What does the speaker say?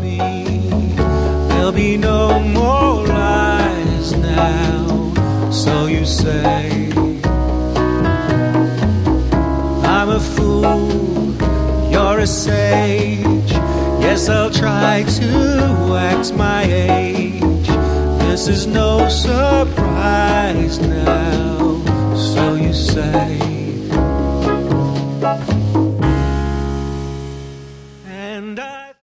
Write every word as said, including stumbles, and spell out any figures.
me. There'll be no more lies now, so you say. I'm a fool, you're a sage. Yes, I'll try to act my age. This is no surprise now.